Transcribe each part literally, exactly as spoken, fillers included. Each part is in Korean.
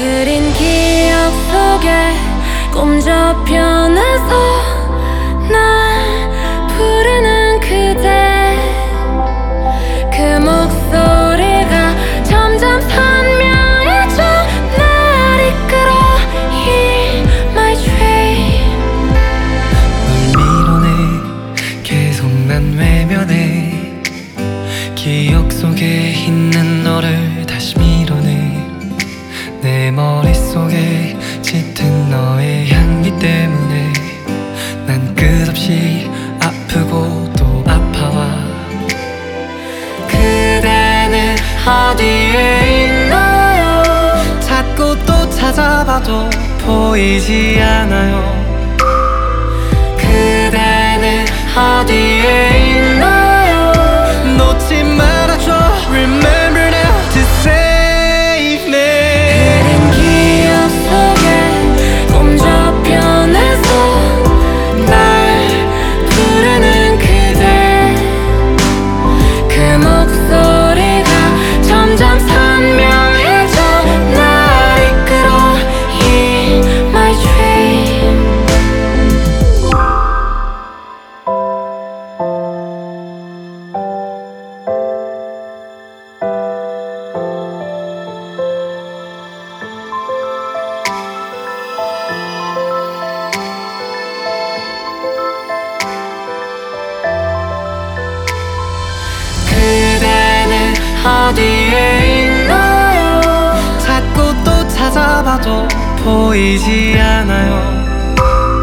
흐린 기억 속에 꼼접변해서 날 부르는 그대, 그 목소리가 점점 선명해져 날 이끌어 Hear my dream. 널 밀어내 계속 난 외면해 기억 속에 있는 너를 다시 밀어내 내 머릿속에 짙은 너의 향기 때문에 난 끝없이 아프고 또 아파와 그대는 어디에 있나요? 찾고 또 찾아봐도 보이지 않아요. 그대는 어디에 있나요? 놓지 말아줘 Remember now to save me. 흐린 기억 속에 꼼접변해서 날 부르는 그대, 그 목소리가 점점 선명해져 날 이끌어 Hear my dream. 그대는 어디에 있나요? 찾고 또 찾아봐도 보이지 않아요.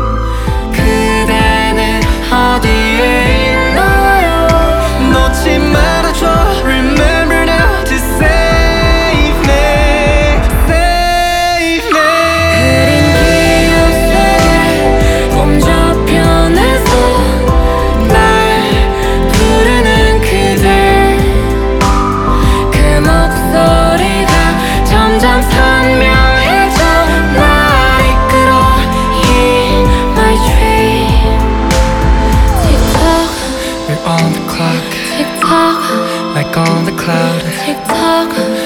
그대는 어디에 있나요? 놓지 말아줘 Remember now to save me, save me. 흐린 기억 속에 꼼접변해서 날 부르는 그대, 그 목소리가 점점 선명해져 날 이끌어 Hear my dream. Tick-tock, We're on the clock tick-tock, like on the cloud. tick-tock.